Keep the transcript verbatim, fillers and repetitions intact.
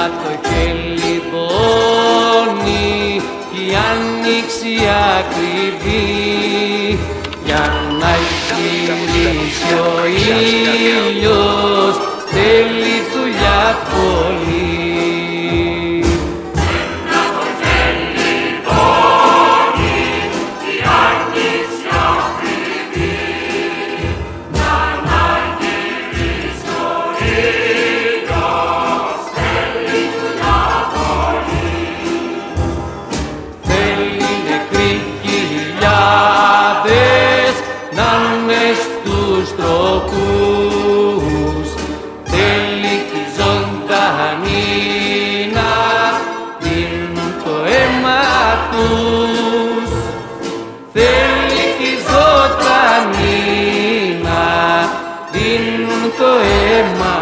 το χελιδόνι κι η άνοιξη ακριβή, για να γυρίσει ο ήλιος θέλει δουλειά πολύ. Θέλει κι ζωντανή να δίνουν το αίμα